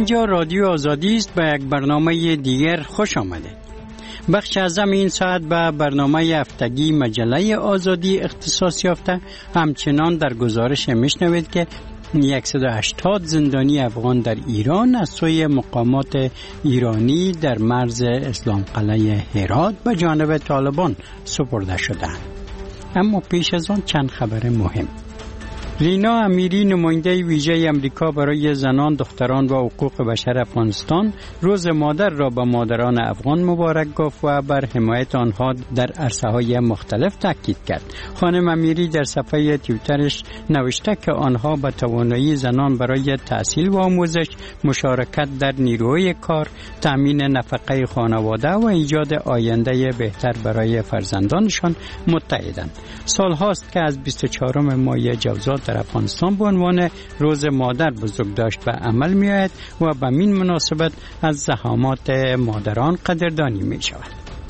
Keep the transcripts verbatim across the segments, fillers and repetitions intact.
اینجا رادیو آزادی است. به یک برنامه دیگر خوش آمده. بخش اعظم این ساعت به برنامه هفتگی مجله آزادی اختصاص یافته. همچنان در گزارش میشنوید که صد و هشتاد زندانی افغان در ایران از سوی مقامات ایرانی در مرز اسلام قلعه هرات به جانب طالبان سپرده شدند. اما پیش از آن چند خبر مهم. رینا امیری، نماینده ویژه امریکا برای زنان، دختران و حقوق بشر افغانستان، روز مادر را به مادران افغان مبارک گفت و بر حمایت آنها در عرصه‌های مختلف تاکید کرد. خانم امیری در صفحه توییترش نوشته که آنها به توانایی زنان برای تحصیل و آموزش، مشارکت در نیروی کار، تامین نفقه خانواده و ایجاد آینده بهتر برای فرزندانشان متحدند. سالهاست که از بیست و چهارم ماه جوزات در افغانستان به عنوان روز مادر بزرگداشت به عمل می آید و به این مناسبت از زحمات مادران قدردانی می شود.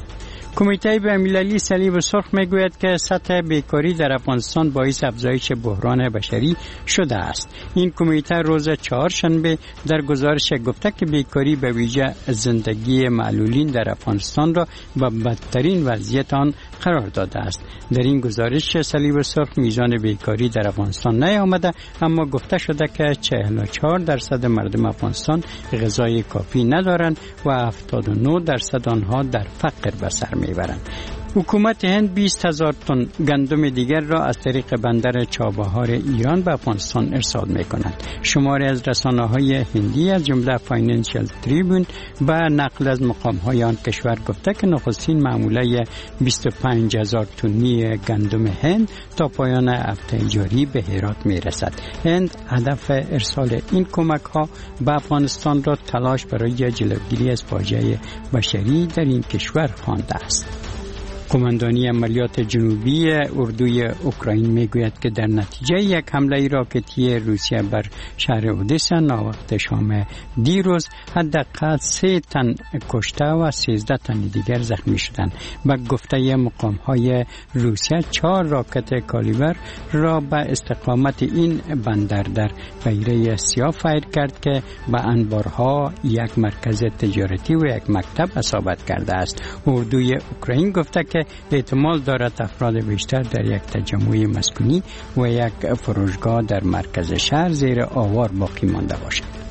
کمیته بین‌المللی صلیب سرخ می گوید که سطح بیکاری در افغانستان باعث افزایش بحران بشری شده است. این کمیته روز چهارشنبه در گزارش گفته که بیکاری به ویژه زندگی معلولین در افغانستان را به بدترین وضعیت آن قرار داده است. در این گزارش صلیب سرخ میزان بیکاری در افغانستان نیامده، اما گفته شده که چهل و چهار درصد مردم افغانستان غذای کافی ندارند و هفتاد و نه درصد آنها در فقر به سر میبرند. حکومت هند بیست هزار تن گندم دیگر را از طریق بندر چابهار ایران به افغانستان ارسال می‌کنند. شماری از رسانه‌های هندی از جمله فاینانشل تریبون به نقل از مقام‌های آن کشور گفته که نخستین معامله بیست و پنج هزار تنی گندم هند تا پایان هفته جاری به هرات می‌رسد. هند هدف ارسال این کمک‌ها به افغانستان را تلاش برای جلوگیری از فاجعه بشری در این کشور خوانده است. قماندانی عملیات جنوبی اردوی اوکراین میگوید که در نتیجه یک حمله راکتی روسیه بر شهر اودسا ناوقت شام دیروز حداقل سه تن کشته و سیزده تن دیگر زخمی شدند. به گفته مقام‌های روسیه چهار راکت کالیبر را به استقامت این بندر در بحیره سیاه فایر کرد که به انبارها، یک مرکز تجارتی و یک مکتب اصابت کرده است. اردوی اوکراین گفته که احتمال دارد افراد بیشتر در یک تجمع مسکونی و یک فروشگاه در مرکز شهر زیر آوار باقی مانده باشد.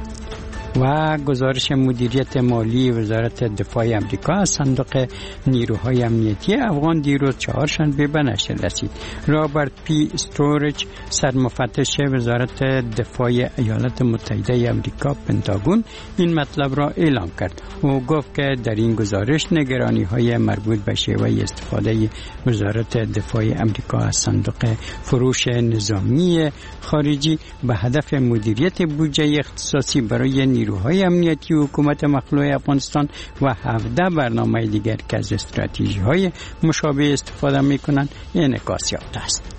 و گزارش مدیریت مالی وزارت دفاع آمریکا از صندوق نیروهای امنیتی افغان دیروز چهارشنبه به نشر رسید. رابرت پی استورج، سرمفتش وزارت دفاع ایالات متحده آمریکا پنتاگون، این مطلب را اعلام کرد. او گفت که در این گزارش نگرانی‌های مربوط به شیوه استفاده وزارت دفاع آمریکا از صندوق فروش نظامی خارجی به هدف مدیریت بودجه اختصاصی برای نیروهای امنیتی حکومت مخلوع افغانستان و هفده برنامه دیگر که از استراتژی‌های مشابه استفاده می‌کنند انعکاس یافته است.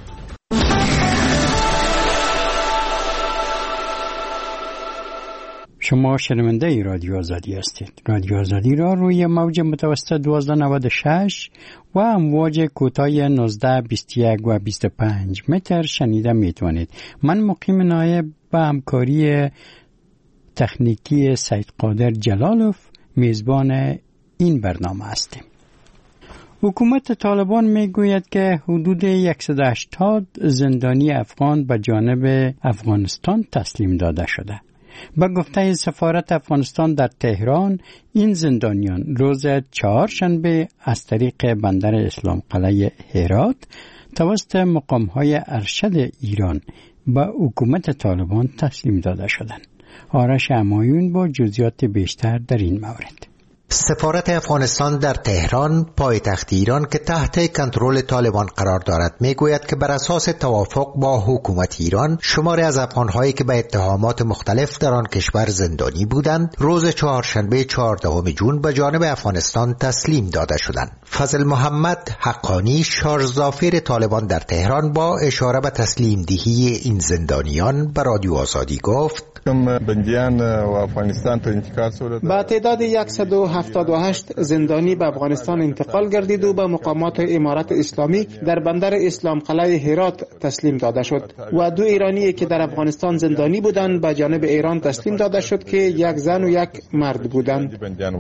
شما شنونده ای رادیو آزادی هستید. رادیو آزادی را روی موج متوسط دوازده نود و شش و امواج کوتاه نوزده بیست و یک و بیست و پنج متر شنیده میتوانید. من مقیم نایب به همکاری تکنیکی سید قادر جلالوف میزبان این برنامه هستیم. حکومت طالبان میگوید که حدود صد و هشتاد زندانی افغان به جانب افغانستان تسلیم داده شده. با گفته سفارت افغانستان در تهران، این زندانیان روز چهارشنبه از طریق بندر اسلام قلعه هرات توسط مقام‌های ارشد ایران به حکومت طالبان تسلیم داده شدند. آرش همایون با جزئیات بیشتر در این مورد. سفارت افغانستان در تهران، پایتخت ایران که تحت کنترل طالبان قرار دارد، میگوید که بر اساس توافق با حکومت ایران شماری از افغان‌هایی که به اتهامات مختلف در آن کشور زندانی بودند روز چهارشنبه چهاردهم جون به جانب افغانستان تسلیم داده شدند. فضل محمد حقانی، شارژ-ظافر طالبان در تهران، با اشاره به تسلیم دهی این زندانیان به رادیو آزادی گفت: با تعداد صد و هفتاد و هشت زندانی به افغانستان انتقال گردید و به مقامات امارت اسلامی در بندر اسلام قلعه هرات تسلیم داده شد و دو ایرانی که در افغانستان زندانی بودند به جانب ایران تسلیم داده شد که یک زن و یک مرد بودند.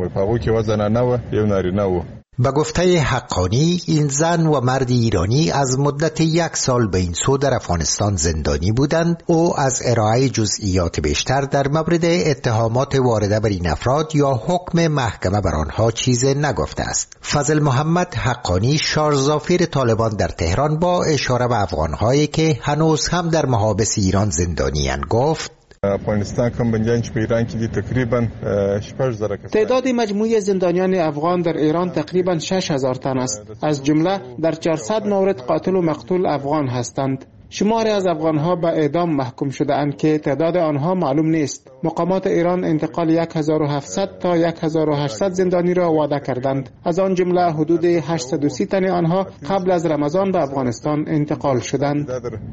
به گفته حقانی، این زن و مرد ایرانی از مدت یک سال به این سو در افغانستان زندانی بودند. او از ارائه جزئیات بیشتر در مورد اتهامات وارده بر این افراد یا حکم محکمه بر آنها چیزی نگفته است. فضل محمد حقانی، شارژافیر طالبان در تهران، با اشاره به افغانهایی که هنوز هم در محابس ایران زندانی‌اند گفت: افغانستان کوم بندیان چې په ایران کې دي تقریبا شپږ زره کسان. تعداد مجموعی زندانیان افغان در ایران تقریبا شش هزار تن است. از جمله در چهارصد مورد قاتل و مقتول افغان هستند. شماری از افغانها به اعدام محکوم شده اند که تعداد آنها معلوم نیست. مقامات ایران انتقال یک هزار و هفتصد تا یک هزار و هشتصد زندانی را وعده کردند. از آن جمله حدود هشتصد و سی تن آنها قبل از رمضان به افغانستان انتقال شدند.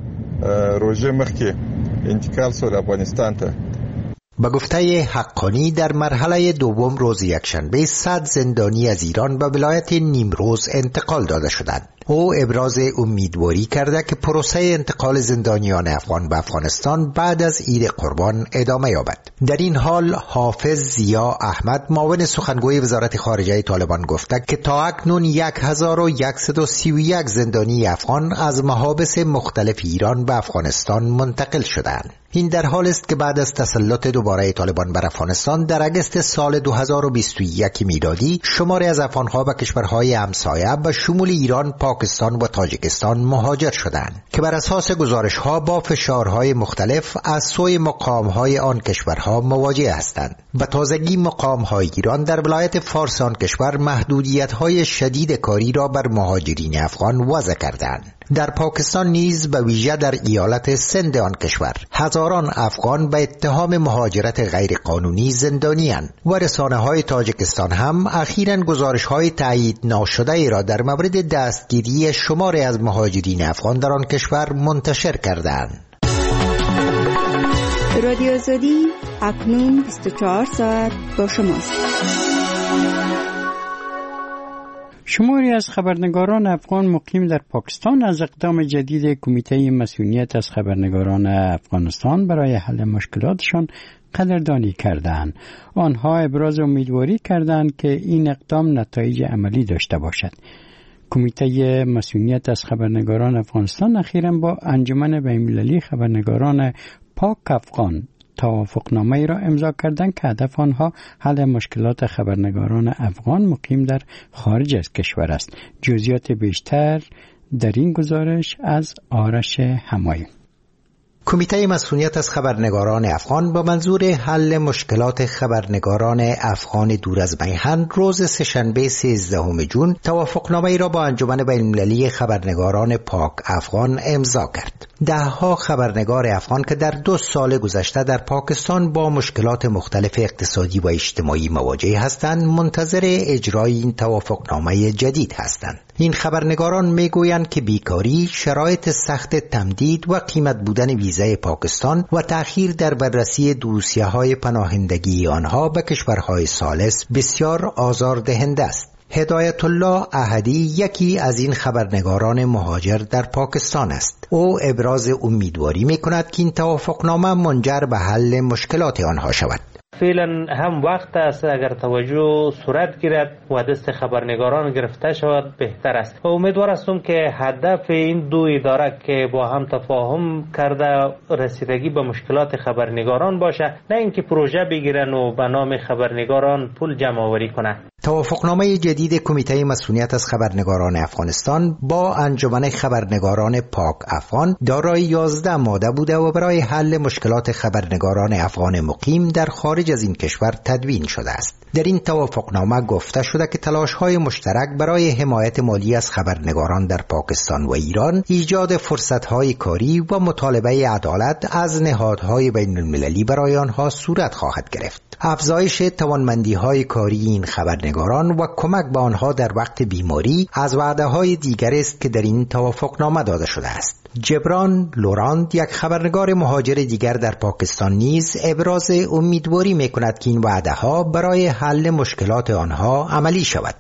روزه مخکې انتقال شد افغانستان ته. به گفته حقانی، در مرحله دوم روز یکشنبه صد زندانی از ایران به ولایت نیمروز انتقال داده شدند. او ابراز امیدواری کرده که پروسه انتقال زندانیان افغان به افغانستان بعد از عید قربان ادامه یابد. در این حال حافظ ضیا احمد، معاون سخنگوی وزارت خارجه طالبان، گفته که تا اکنون یک هزار و صد و سی و یک زندانی افغان از محابس مختلف ایران به افغانستان منتقل شدند. این در حال است که بعد از تسلط دوباره طالبان بر افغانستان در اگست سال دو هزار و بیست و یک میلادی، شماری از افغانها به کشورهای همسایه به شمول ایران، پاکستان و تاجیکستان مهاجر شدند که بر اساس گزارش‌ها با فشارهای مختلف از سوی مقام‌های آن کشورها مواجه هستند. به تازگی مقام‌های ایران در ولایت فارس آن کشور محدودیت‌های شدید کاری را بر مهاجرین افغان وضع کردند. در پاکستان نیز به ویژه در ایالت سند آن کشور هزاران افغان به اتهام مهاجرت غیرقانونی زندانی‌اند و رسانه‌های تاجیکستان هم اخیراً گزارش‌های تایید ناشده ای را در مورد دستگیری شماری از مهاجرین افغان در آن کشور منتشر کردند. رادیو آزادی اکنون بیست و چهار ساعت با شماست. شماری از خبرنگاران افغان مقیم در پاکستان از اقدام جدید کمیته مسئولیت از خبرنگاران افغانستان برای حل مشکلاتشان قدردانی کردند. آنها ابراز امیدواری کردند که این اقدام نتایج عملی داشته باشد. کمیته مسئولیت از خبرنگاران افغانستان اخیراً با انجمن بین‌المللی خبرنگاران پاک افغان توافقنامه را امضا کردند که هدف آنها حل مشکلات خبرنگاران افغان مقیم در خارج از کشور است. جزئیات بیشتر در این گزارش از آرش همایی. کمیته مسئولیت از خبرنگاران افغان با منظور حل مشکلات خبرنگاران افغان دور از میهن روز سه‌شنبه سیزدهم جون توافقنامه را با انجمن بین‌المللی خبرنگاران پاک افغان امضا کرد. دهها خبرنگار افغان که در دو سال گذشته در پاکستان با مشکلات مختلف اقتصادی و اجتماعی مواجه هستند، منتظر اجرای این توافقنامه جدید هستند. این خبرنگاران میگویند که بیکاری، شرایط سخت تمدید و قیمت بودن ویزای پاکستان و تأخیر در بررسی دوسیه‌های پناهندگی آنها به کشورهای ثالث بسیار آزاردهنده است. هدایت الله احدی یکی از این خبرنگاران مهاجر در پاکستان است. او ابراز امیدواری می‌کند که این توافقنامه منجر به حل مشکلات آنها شود. فعلا هم وقت است اگر توجه صورت گیرد و دست خبرنگاران گرفته شود بهتر است. و امیدوار هستم که هدف این دو اداره که با هم تفاهم کرده رسیدگی به مشکلات خبرنگاران باشه، نه اینکه پروژه بگیرن و به نام خبرنگاران پول جمع آوری کنند. توافقنامه جدید کمیته مسئولیت از خبرنگاران افغانستان با انجمن خبرنگاران پاک افغان دارای یازده ماده بوده و برای حل مشکلات خبرنگاران افغان مقیم در خارج از این کشور تدوین شده است. در این توافقنامه گفته شده که تلاش‌های مشترک برای حمایت مالی از خبرنگاران در پاکستان و ایران، ایجاد فرصت‌های کاری و مطالبه عدالت از نهادهای بین‌المللی برای آنها صورت خواهد گرفت. افزایش توانمندی‌های کاری این خبرنگاران و کمک به آنها در وقت بیماری از وعده‌های دیگر است که در این توافقنامه داده شده است. جبران لوراند، یک خبرنگار مهاجر دیگر در پاکستان، نیز ابراز امیدواری می‌کند که این وعده‌ها برای حل مشکلات آنها عملی شود.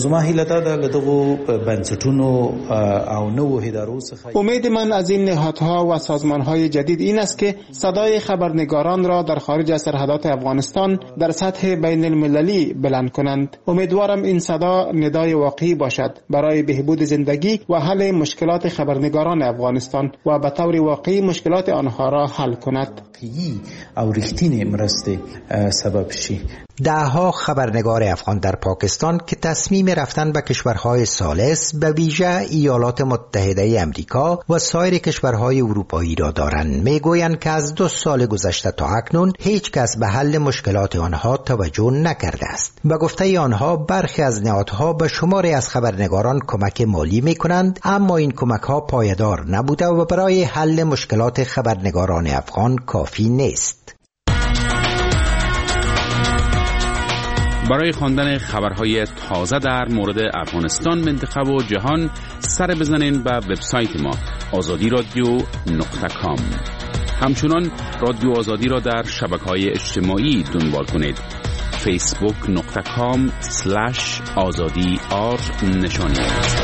امید من از این نهادها و سازمان‌های جدید این است که صدای خبرنگاران را در خارج از سرحدات افغانستان در سطح بین المللی بلند کنند. امیدوارم این صدا ندای واقعی باشد برای بهبود زندگی و حل مشکلات خبرنگاران افغانستان و به طور واقعی مشکلات آنها را حل کند. او رښتینی مرسته سبب شي. دهها خبرنگار افغان در پاکستان که تصمیم رفتن به کشورهای ثالث به ویژه ایالات متحده امریکا و سایر کشورهای اروپایی را دارند میگویند که از دو سال گذشته تا اکنون هیچ کس به حل مشکلات آنها توجه نکرده است. به گفته آنها برخی از نهادها به شماری از خبرنگاران کمک مالی میکنند، اما این کمک ها پایدار نبوده و برای حل مشکلات خبرنگاران افغان کافی نیست. برای خواندن خبرهای تازه در مورد افغانستان، منطقه و جهان سر بزنین به وبسایت ما آزادی رادیو نقطه کام. همچنان رادیو آزادی را در شبکه‌های اجتماعی دنبال کنید. فیسبوک نقطه کام سلش آزادی آر نشانی.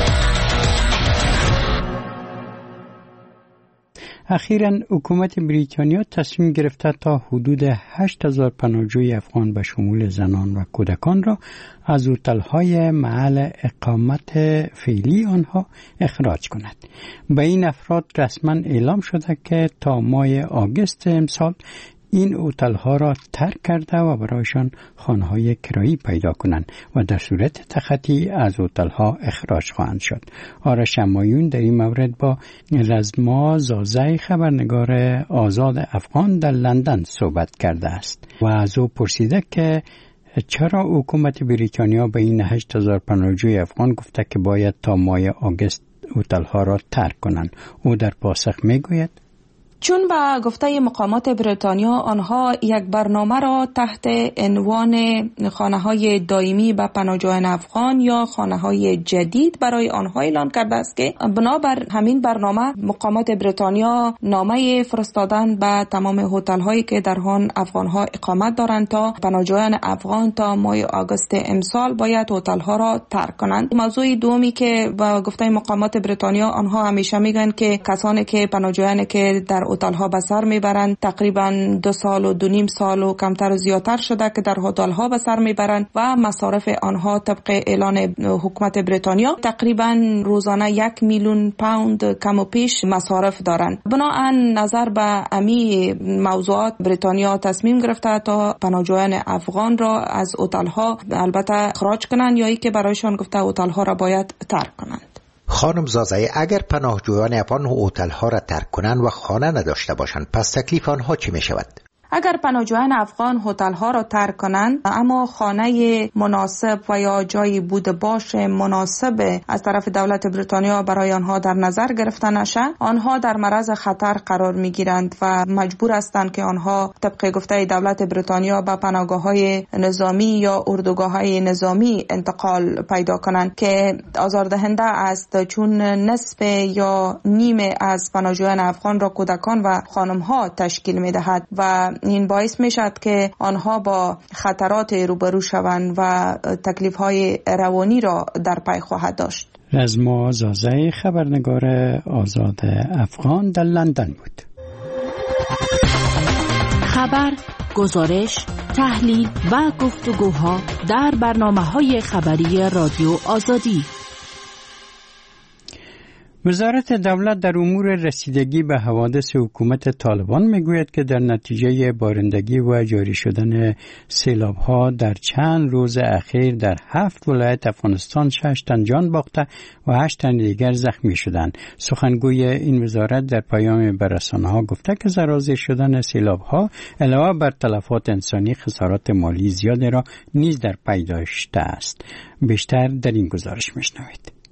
اخیراً حکومت بریتانیا تصمیم گرفته تا حدود هشت هزار پناهجوی افغان به شمول زنان و کودکان را از هتل‌های محل اقامت فعلی آنها اخراج کند. به این افراد رسما اعلام شده که تا ماه آگوست امسال این هتل‌ها را ترک کرده و برایشان خانه‌های کرایی پیدا کنند و در صورت تخطی از هتل‌ها اخراج خواهند شد. آرش شمایون در این مورد با رزما زازای خبرنگار آزاد افغان در لندن صحبت کرده است و از او پرسیده که چرا حکومت بریتانیا به این هشت هزار پناهجوی افغان گفته که باید تا ماه آگوست هتل‌ها را ترک کنند. او در پاسخ میگوید چون به گفته مقامات بریتانیا آنها یک برنامه را تحت عنوان خانه‌های دائمی به پناهجویان افغان یا خانه‌های جدید برای آنها اعلان کرده است که بنابر همین برنامه مقامات بریتانیا نامه فرستادن به تمام هتل‌هایی که در آن افغان‌ها اقامت دارند تا پناهجویان افغان تا ماه آگوست امسال باید هتل‌ها را ترک کنند. موضوع دومی که به گفته مقامات بریتانیا آنها همیشه میگن که کسانی که پناهجویان که در هتل‌ها به سر میبرند تقریبا دو سال و دو نیم سال و کمتر و زیادتر شده که در هتل‌ها به سر میبرند و مصارف آنها طبق اعلان حکومت بریتانیا تقریبا روزانه یک میلیون پوند کم و پیش مصارف دارند. بنابراین نظر به امی موضوعات بریتانیا تصمیم گرفته تا پناهجویان افغان را از هتل‌ها البته اخراج کنند یا ای که برایشان گفته هتل‌ها را باید ترک کنند. خانم زازای، اگر پناهجویان افغان هتل‌ها را ترک کنند و خانه نداشته باشند پس تکلیف آنها چی می شود؟ اگر پناهجویان افغان هتل‌ها را ترک کنند اما خانه مناسب و یا جای بود باش مناسب از طرف دولت بریتانیا برای آنها در نظر گرفته نشه، آنها در معرض خطر قرار می‌گیرند و مجبور هستند که آنها طبق گفته دولت بریتانیا به پناهگاه‌های نظامی یا اردوگاه‌های نظامی انتقال پیدا کنند که آزاردهنده است، چون نصف یا نیمه از پناهجویان افغان را کودکان و خانم‌ها تشکیل می‌دهد و این باعث می شود که آنها با خطرات روبرو شوند و تکلیف‌های روانی را در پی خواهد داشت. رزما زازای خبرنگار آزاد افغان در لندن بود. خبر، گزارش، تحلیل و گفتگوها در برنامه‌های خبری رادیو آزادی. وزارت دولت در امور رسیدگی به حوادث حکومت طالبان میگوید که در نتیجه بارندگی و جاری شدن سیلاب‌ها در چند روز اخیر در هفت ولایت افغانستان شش تن جان باخته و هشت تن دیگر زخمی شدند. سخنگوی این وزارت در پیام به رسانه‌ها گفته که زرازیر شدن سیلاب‌ها علاوه بر تلفات انسانی خسارات مالی زیادی را نیز در پی داشته است. بیشتر در این گزارش میشنوید.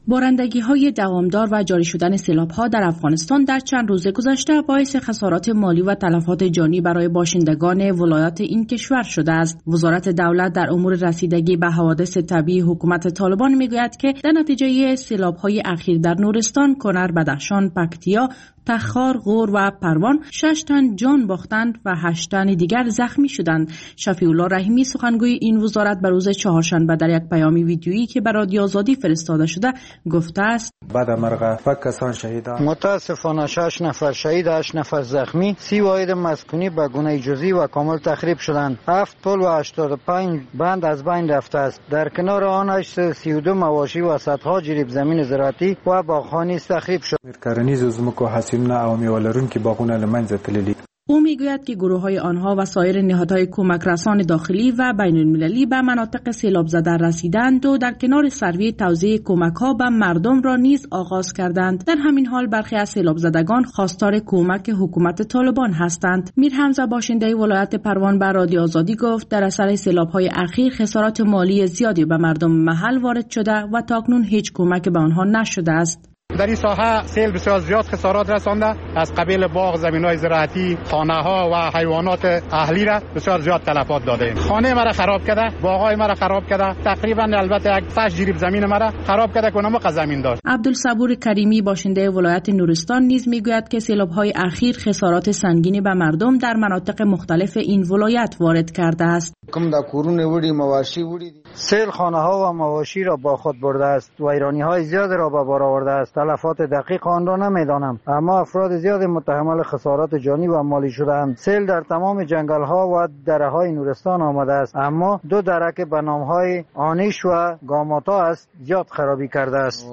بارندگی های دوامدار و جاری شدن سیلاب ها در افغانستان در چند روز گذشته باعث خسارات مالی و تلفات جانی برای باشندگان ولایات این کشور شده است. وزارت دولت در امور رسیدگی به حوادث طبیعی حکومت طالبان میگوید که در نتیجه سیلاب های اخیر در نورستان، کنر، بدخشان، پکتیا، تخار، غور و پروان شش تن جان باختند و هشت تن دیگر زخمی شدند. شفیع الله رحیمی سخنگوی این وزارت به روز چهارشنبه در یک پیامی ویدیویی که به رادیو آزادی فرستاده شده گفته است: بعد مرغ فک کسان شهیدان، متاسفانه شش نفر شهید، هشت نفر زخمی، سی واحد مسکونی به گونه جزئی و کامل تخریب شدند. هفت پل و هشتاد و پنج بند از بین رفته است. در کنار آن هشتصد و سی و دو مواشی و صدها جریب زمین زراعتی و باغخوانی تخریب شد. کرنیز زمکو حاصلنا او میوه‌لرونکي که باغونه له منځه تللي. او میگوید که گروه‌های آنها و سایر نهادهای کمک رسان داخلی و بین المللی به مناطق سیلاب زده رسیدند و در کنار سروی توزیع کمک‌ها به مردم را نیز آغاز کردند. در همین حال برخی از سیلاب زدگان خواستار کمک حکومت طالبان هستند. میر حمزه باشنده ولایت پروان به رادیو آزادی گفت در اثر سیلاب‌های اخیر خسارات مالی زیادی به مردم محل وارد شده و تاکنون هیچ کمک به آنها نشده است. در این ساحه سیل بسیار زیاد خسارات رسانده، از قبیل باغ، زمین‌های زراعتی، خانه‌ها و حیوانات اهلی را بسیار زیاد تلفات داده. خانه مرا خراب کرده، باغ‌های مرا خراب کرده، تقریبا البته یک فش جریب زمین مرا خراب کرده که اونم زمین داشت. عبدالصبور کریمی باشنده ولایت نورستان نیز میگوید که سیلاب‌های اخیر خسارات سنگینی به مردم در مناطق مختلف این ولایت وارد کرده است. کم دا کورونه وړي مواشی وړي سیل خانه‌ها و مواشی را با خود برده است. ویرانی‌های زیاد را به بار آورده است. تلفات دقیق آن را نمیدانم، اما افراد زیاد متحمل خسارات جانی و مالی شدند. سیل در تمام جنگل‌ها و دره‌های نورستان آمده است، اما دو دره که به نام‌های آنیش و گاماتا است زیاد خرابی کرده است.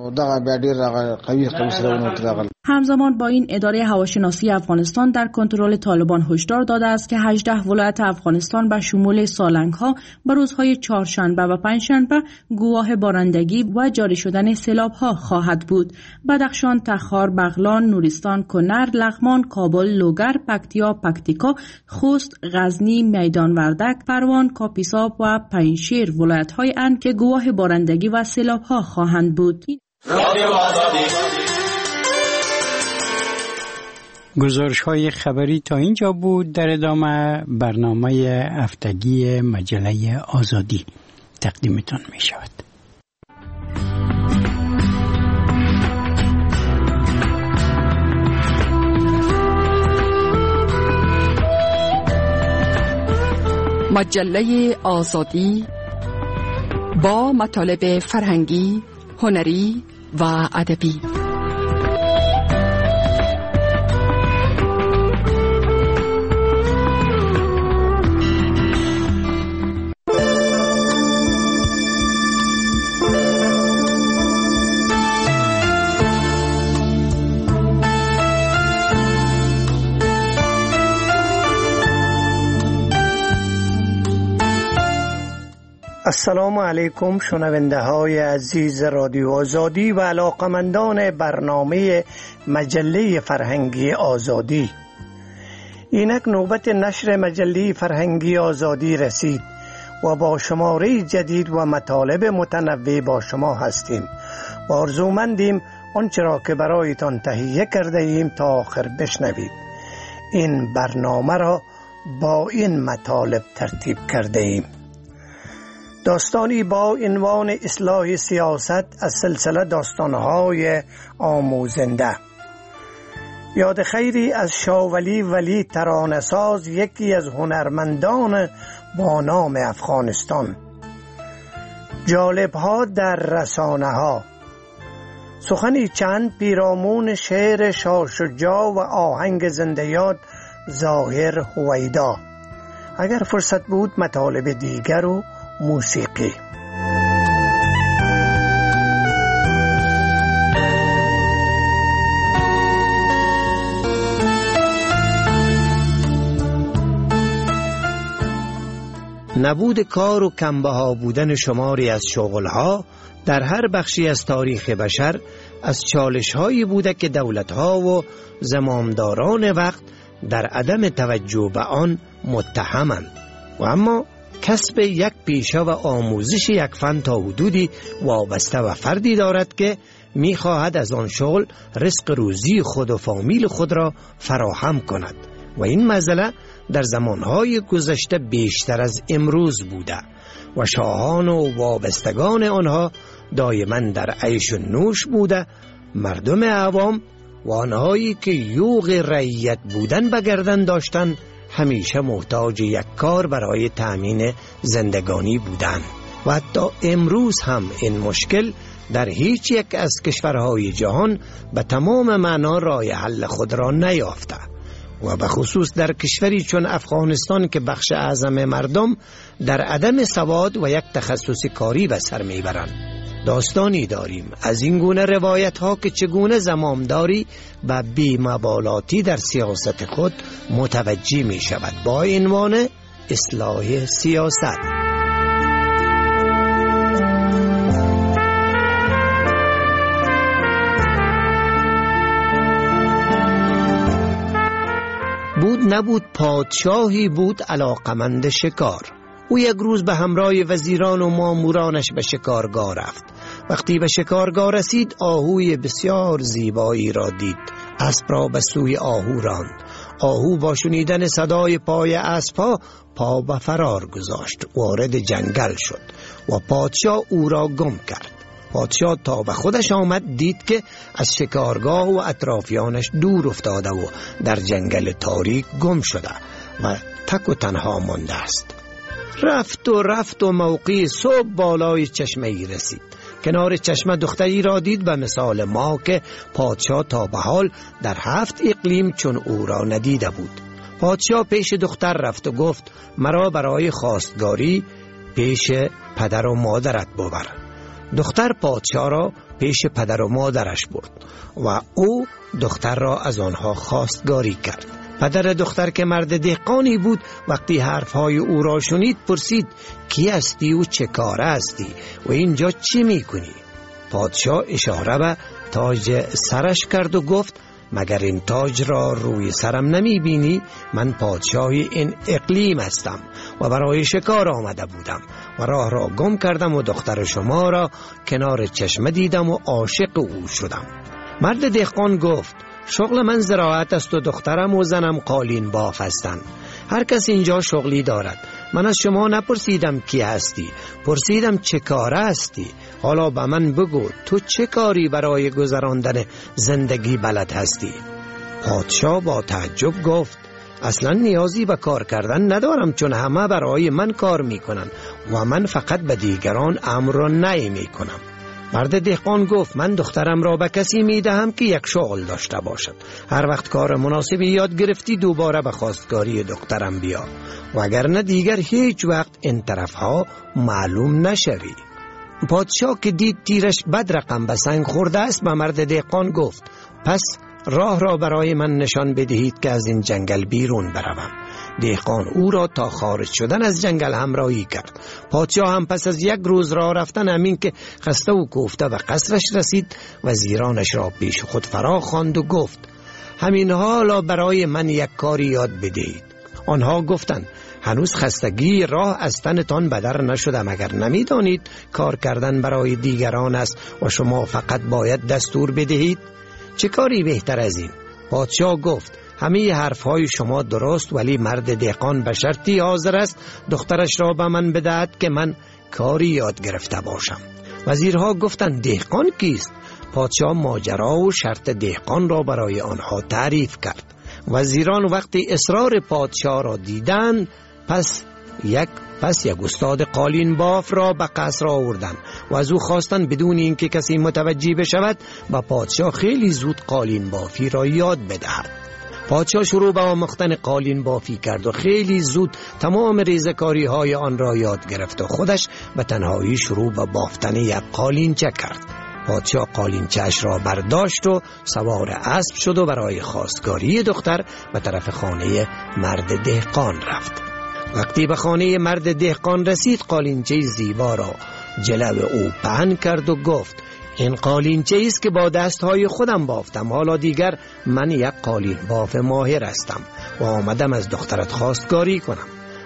همزمان با این اداره هواشناسی افغانستان در کنترل طالبان هشدار داده است که هجده ولایت افغانستان به شمول سالنگ‌ها به روزهای چهارشنبه و پنجشنبه گواه بارندگی و جاری شدن سیلاب‌ها خواهد بود. بدخشان، تخار، بغلان، نورستان، کنر، لغمان، کابل، لوگر، پکتیا، پکتیکا، خوست، غزنی، میدان وردک، پروان، کاپیسا و پنجشیر ولایت‌های اند که گواه بارندگی و سیلاب‌ها خواهند بود. گزارش های خبری تا اینجا بود. در ادامه برنامه هفتگی مجله آزادی تقدیمتان می شود. مجله آزادی با مطالب فرهنگی، هنری و ادبی. السلام علیکم شنونده های عزیز رادیو آزادی و علاقمندان برنامه مجله فرهنگی آزادی. اینک نوبت نشر مجله فرهنگی آزادی رسید و با شماره جدید و مطالب متنوع با شما هستیم و آرزومندیم آنچه را که برایتان تهیه کرده ایم تا آخر بشنوید. این برنامه را با این مطالب ترتیب کرده ایم: داستانی با عنوان اصلاح سیاست از سلسله داستانهای آموزنده، یاد خیری از شاولی ولی ترانه‌ساز، یکی از هنرمندان با نام افغانستان، جالب‌ها در رسانه‌ها، سخنی چند پیرامون شعر شاه شجاع و آهنگ زنده یاد ظاهر هویدا. اگر فرصت بود مطالب دیگر و موسیقی. نبود کار و کمبها بودن شماری از شغلها در هر بخشی از تاریخ بشر از چالش‌هایی بوده که دولت‌ها و زمامداران وقت در عدم توجه به آن متهمند و اما کسب یک پیشه و آموزش یک فن تا حدودی وابسته و فردی دارد که می‌خواهد از آن شغل رزق روزی خود و فامیل خود را فراهم کند و این مسئله در زمانهای گذشته بیشتر از امروز بوده و شاهان و وابستگان آنها دائما در عیش و نوش بوده. مردم عوام و آنهایی که یوغ رعیت بودن به گردن داشتند همیشه محتاج یک کار برای تأمین زندگانی بودند و حتی امروز هم این مشکل در هیچ یک از کشورهای جهان به تمام معنا راه حل خود را نیافته و به خصوص در کشوری چون افغانستان که بخش اعظم مردم در عدم سواد و یک تخصص کاری به سر میبرند. داستانی داریم از این گونه روایت ها که چگونه زمامداری و بی‌مبالاتی در سیاست خود متوجه می شود با عنوان اصلاح سیاست. بود نبود پادشاهی بود علاقمند شکار. او یک روز به همراه وزیران و مامورانش به شکارگاه رفت. وقتی به شکارگاه رسید آهوی بسیار زیبایی را دید. اسب را به سوی آهو راند. آهو با شنیدن صدای پای اسب‌ها پا به فرار گذاشت. وارد جنگل شد و پادشاه او را گم کرد. پادشاه تا به خودش آمد دید که از شکارگاه و اطرافیانش دور افتاده و در جنگل تاریک گم شده و تک و تنها مانده است. رفت و رفت و موقع صبح بالای چشمه ای رسید. کنار چشمه دختری را دید به مثال ما که پادشاه تا به حال در هفت اقلیم چون او را ندیده بود. پادشاه پیش دختر رفت و گفت مرا برای خواستگاری پیش پدر و مادرت ببر. دختر پادشاه را پیش پدر و مادرش برد و او دختر را از آنها خواستگاری کرد. پدر دختر که مرد دهقانی بود وقتی حرفهای او را شنید پرسید کی هستی و چه کار هستی و اینجا چی میکنی؟ پادشاه اشاره به تاج سرش کرد و گفت مگر این تاج را روی سرم نمی بینی؟ من پادشاهی این اقلیم هستم و برای شکار آمده بودم و راه را گم کردم و دختر شما را کنار چشمه دیدم و عاشق او شدم. مرد دهقان گفت شغل من زراعت است و دخترم و زنم قالین باف هستند. هر کس اینجا شغلی دارد. من از شما نپرسیدم کی هستی، پرسیدم چه کار هستی. حالا به من بگو تو چه کاری برای گذراندن زندگی بلد هستی؟ پادشاه با تعجب گفت اصلا نیازی به کار کردن ندارم چون همه برای من کار میکنن و من فقط به دیگران امر را نهی میکنم. مرد دهقان گفت من دخترم را به کسی میدهم که یک شغل داشته باشد. هر وقت کار مناسبی یاد گرفتی دوباره به خواستگاری دخترم بیا وگرنه دیگر هیچ وقت این طرفها معلوم نشوی. پادشاه که دید تیرش بد رقم به سنگ خورده است به مرد دهقان گفت پس راه را برای من نشان بدهید که از این جنگل بیرون بروم. دهقان او را تا خارج شدن از جنگل همراهی کرد. پادشاه هم پس از یک روز راه رفتن همین که خسته و کوفته و قصرش رسید وزیرانش را پیش خود فرا خواند و گفت همین حالا برای من یک کاری یاد بدهید. آنها گفتند هنوز خستگی راه از تنتان بدر نشده مگر نمیدانید کار کردن برای دیگران است و شما فقط باید دستور بدهید؟ چه کاری بهتر از این؟ پادشاه گفت همه حرفهای شما درست ولی مرد دهقان به شرطی حاضر است دخترش را به من بدهد که من کاری یاد گرفته باشم. وزیرها گفتند دهقان کیست؟ پادشاه ماجرا و شرط دهقان را برای آنها تعریف کرد. وزیران وقتی اصرار پادشاه را دیدند پس یک پس یک استاد قالین باف را به قصر آوردند و از او خواستند بدون اینکه کسی متوجه بشود با پادشاه خیلی زود قالین بافی را یاد بدهد. پادشاه شروع به آموختن قالین بافی کرد و خیلی زود تمام ریزکاری های آن را یاد گرفت و خودش به تنهایی شروع به بافتن یک قالینچه کرد. پادشاه قالینچه‌اش را برداشت و سوار اسب شد و برای خواستگاری دختر به طرف خانه مرد دهقان رفت. وقتی به خانه مرد دهقان رسید قالینچه زیبا را جلو او پهن کرد و گفت این قالینچه است که با دستهای خودم بافتم. حالا دیگر من یک قالین باف ماهر هستم و آمدم از دخترت خواستگاری کنم.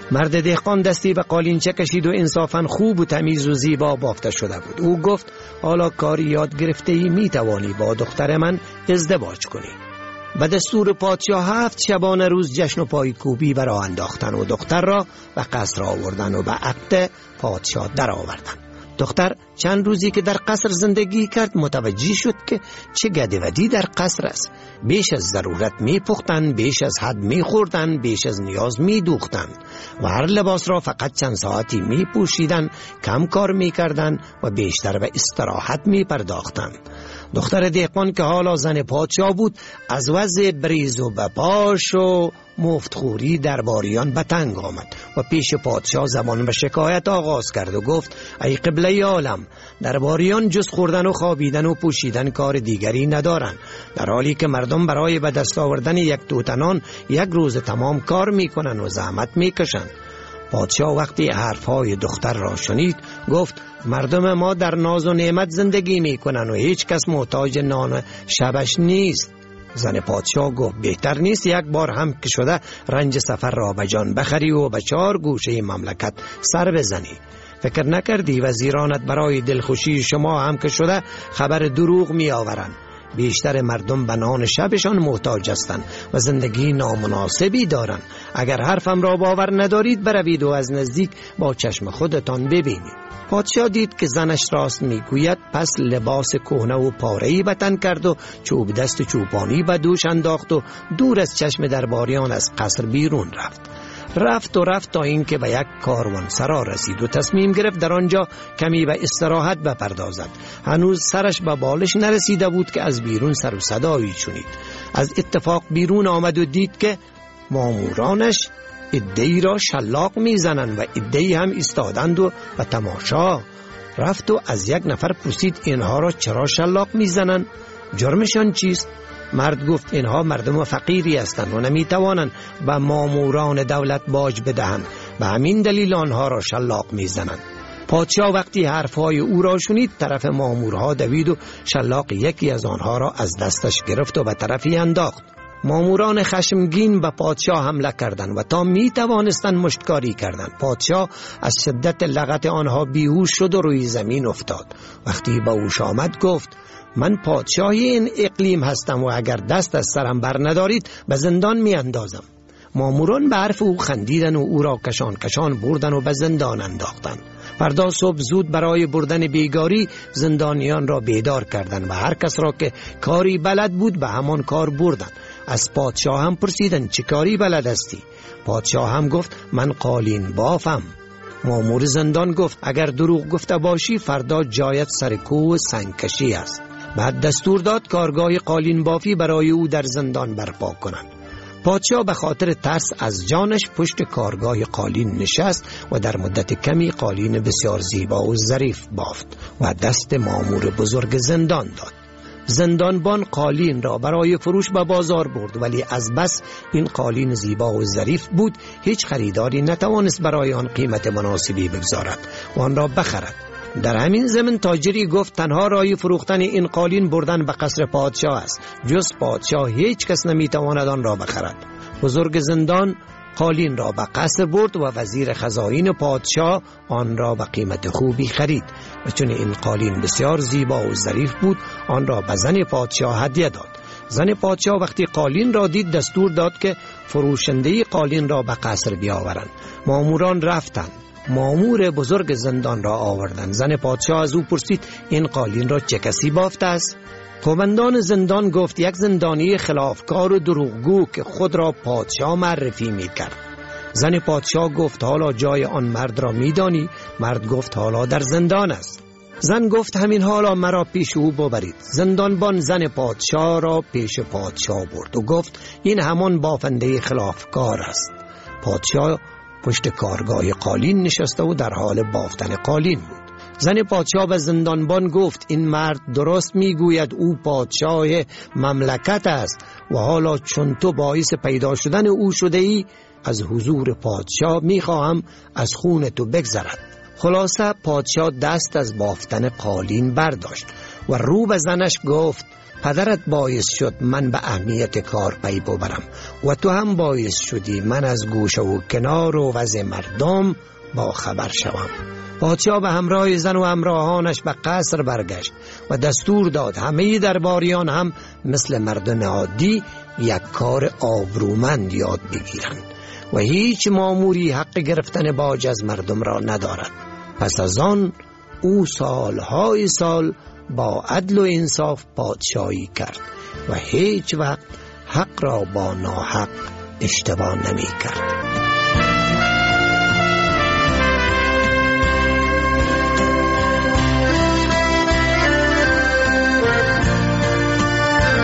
مرد دهقان دستی به قالینچه کشید و انصافاً خوب و تمیز و زیبا بافته شده بود. او گفت حالا کاری یاد گرفته ای، می توانی با دختر من ازدواج کنی. به دستور پادشاه هفت شبانه روز جشن و پایکوبی برا انداختن و دختر را به قصر آوردن و به عقد پادشاه در آوردن. دختر چند روزی که در قصر زندگی کرد متوجه شد که چه گدودی در قصر است. بیش از ضرورت می پختن، بیش از حد می خوردن، بیش از نیاز می دوختن و هر لباس را فقط چند ساعتی می پوشیدن، کم کار می کردن و بیشتر به استراحت می پرداختن. دختر دهقان که حالا زن پادشاه بود از وضع بریز و بپاش و مفتخوری درباریان به تنگ آمد و پیش پادشاه زبان به شکایت آغاز کرد و گفت ای قبله عالم، درباریان جز خوردن و خوابیدن و پوشیدن کار دیگری ندارند، در حالی که مردم برای به دست آوردن یک توتنان یک روز تمام کار میکنن و زحمت میکشند. پادشاه وقتی حرفهای دختر را شنید گفت مردم ما در ناز و نعمت زندگی میکنن و هیچ کس محتاج نان شبش نیست. زن پادشاه گفت بهتر نیست یک بار هم که شده رنج سفر را به جان بخری و به چهار گوشه مملکت سر بزنی؟ فکر نکردی وزیرانت برای دلخوشی شما هم که شده خبر دروغ می آورند؟ بیشتر مردم به نان شبشان محتاج هستند و زندگی نامناسبی دارند. اگر حرفم را باور ندارید بروید و از نزدیک با چشم خودتان ببینید. پادشاه دید که زنش راست میگوید، پس لباس کهنه و پاره‌ای به تن کرد و چوب دست و چوپانی به دوش انداخت و دور از چشم درباریان از قصر بیرون رفت. رفت و رفت تا اینکه به یک کاروانسرا رسید و تصمیم گرفت در آنجا کمی به استراحت بپردازد. هنوز سرش به بالش نرسیده بود که از بیرون سر و صدایی شنید. از اتفاق بیرون آمد و دید که مامورانش عده‌ای را شلاق میزنند و عده‌ای هم ایستادند و به تماشا. رفت و از یک نفر پرسید اینها را چرا شلاق میزنند؟ جرمشان چیست؟ مرد گفت اینها مردم فقیری هستند و نمیتوانند به ماموران دولت باج بدهند، به همین دلیل آنها را شلاق میزنند. پادشاه وقتی حرفهای او را شنید طرف مامورها دوید و شلاق یکی از آنها را از دستش گرفت و به طرفی انداخت. ماموران خشمگین به پادشاه حمله کردند و تا می توانستند مشتکاری کردند. پادشاه از شدت لغت آنها بیهوش شد و روی زمین افتاد. وقتی به هوش آمد گفت من پادشاه این اقلیم هستم و اگر دست از سرم بر ندارید به زندان می اندازم. ماموران به حرف او خندیدن و او را کشان کشان بردن و به زندان انداختند. فردا صبح زود برای بردن بیگاری زندانیان را بیدار کردند و هر کس را که کاری بلد بود به همان کار بردند. از پادشاه هم پرسیدند چه کاری بلد هستی؟ پادشاه هم گفت من قالین بافم. مامور زندان گفت اگر دروغ گفته باشی فردا جایت سر کوه سنگکشی است. بعد دستور داد کارگاه قالین بافی برای او در زندان برپا کنند. پادشاه به خاطر ترس از جانش پشت کارگاه قالین نشست و در مدت کمی قالین بسیار زیبا و ظریف بافت و دست مامور بزرگ زندان داد. زندانبان قالین را برای فروش به بازار برد، ولی از بس این قالین زیبا و ظریف بود هیچ خریداری نتوانست برای آن قیمت مناسبی بگذارد و آن را بخرد. در همین زمن تاجری گفت تنها رای فروختن این قالین بردن به قصر پادشاه است، جز پادشاه هیچ کس نمیتواند آن را بخرد. بزرگ زندان قالین را به قصر برد و وزیر خزائن پادشاه آن را به قیمت خوبی خرید و چون این قالین بسیار زیبا و ظریف بود آن را به زن پادشاه هدیه داد. زن پادشاه وقتی قالین را دید دستور داد که فروشنده قالین را به قصر بیاورند. ماموران رفتند، مامور بزرگ زندان را آوردند. زن پادشاه از او پرسید این قالین را چه کسی بافته است؟ قومندان زندان گفت یک زندانی خلافکار و دروغگو که خود را پادشاه معرفی می کرد. زن پادشاه گفت حالا جای آن مرد را می دانی؟ مرد گفت حالا در زندان است. زن گفت همین حالا مرا پیش او ببرید. زندانبان زن پادشاه را پیش پادشاه برد و گفت این همان بافنده خلافکار است. پادشاه پشت کارگاه قالین نشسته و در حال بافتن قالین بود. زن پادشاه به زندانبان گفت این مرد درست میگوید، او پادشاه مملکت است و حالا چون تو باعث پیدا شدن او شده ای از حضور پادشاه میخواهم از خون تو بگذرد. خلاصه پادشاه دست از بافتن قالین برداشت و رو به زنش گفت پدرت باعث شد من به اهمیت کار پی ببرم و تو هم باعث شدی من از گوشه و کنار و وضع مردم با خبر شوم. پادشاه به همراه زن و همراهانش به قصر برگشت و دستور داد همه درباریان هم مثل مردم عادی یک کار آبرومند یاد بگیرند و هیچ ماموری حق گرفتن باج از مردم را ندارد. پس از آن او سالهای سال با عدل و انصاف پادشاهی کرد و هیچ وقت حق را با ناحق اشتباه نمی کرد.